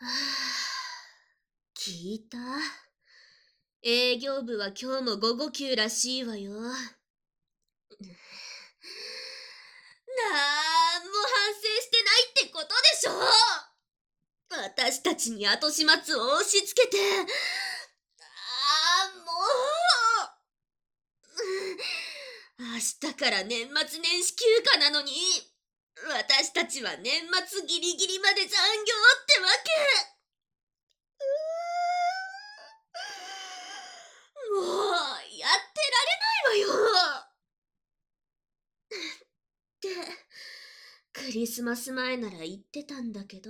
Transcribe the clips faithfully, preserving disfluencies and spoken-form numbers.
はあ、聞いた？営業部は今日も午後休らしいわよ。なんも反省してないってことでしょ。私たちに後始末を押し付けて。ああ、もう。明日から年末年始休暇なのに、私たちは年末ギリギリまで残業ってわけ。もう、やってられないわよ。って、クリスマス前なら言ってたんだけど、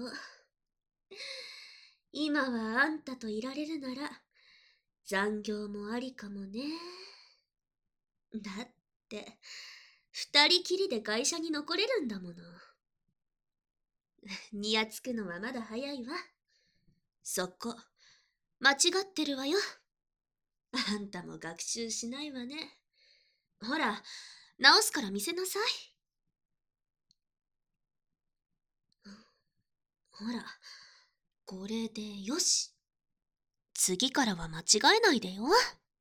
今はあんたといられるなら、残業もありかもね。だって、二人きりで会社に残れるんだもの。にやつくのはまだ早いわ。そこ、間違ってるわよ。あんたも学習しないわね。ほら、直すから見せなさい。ほら、これでよし。次からは間違えないでよ。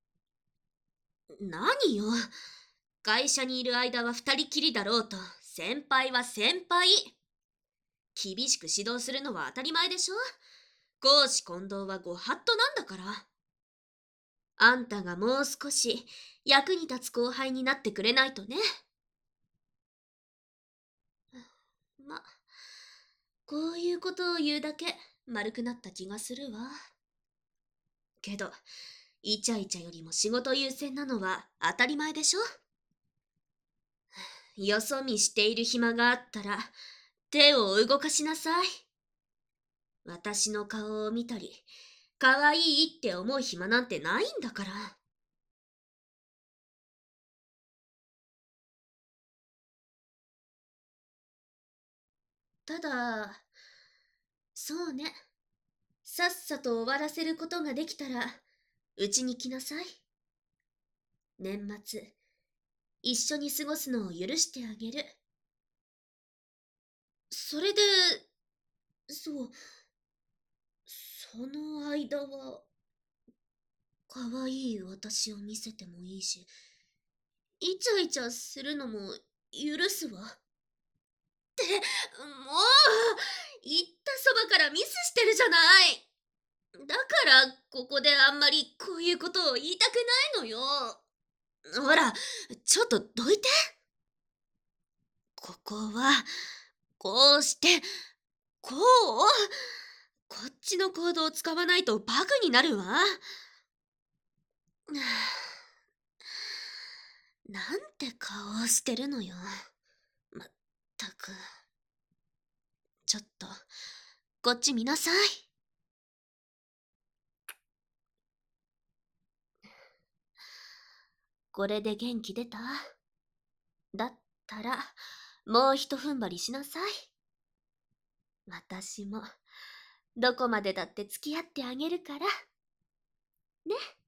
何よ。会社にいる間は二人きりだろうと、先輩は先輩。厳しく指導するのは当たり前でしょ。公私混同はご法度なんだから。あんたがもう少し役に立つ後輩になってくれないとね。ま、こういうことを言うだけ丸くなった気がするわ。けど、イチャイチャよりも仕事優先なのは当たり前でしょ。よそ見している暇があったら手を動かしなさい。私の顔を見たり、可愛いって思う暇なんてないんだから。ただ、そうね。さっさと終わらせることができたら、うちに来なさい。年末、一緒に過ごすのを許してあげる。それで、そう、その間は、可愛い私を見せてもいいし、イチャイチャするのも許すわ。って、もう、言ったそばからミスしてるじゃない。だから、ここであんまりこういうことを言いたくないのよ。ほら、ちょっとどいて。ここは、こうして、こう、こっちの行動を使わないとバグになるわ。なんて顔をしてるのよ。まったく。ちょっと、こっち見なさい。これで元気出た？だったら、もうひと踏ん張りしなさい。私も、どこまでだって付き合ってあげるから。ね。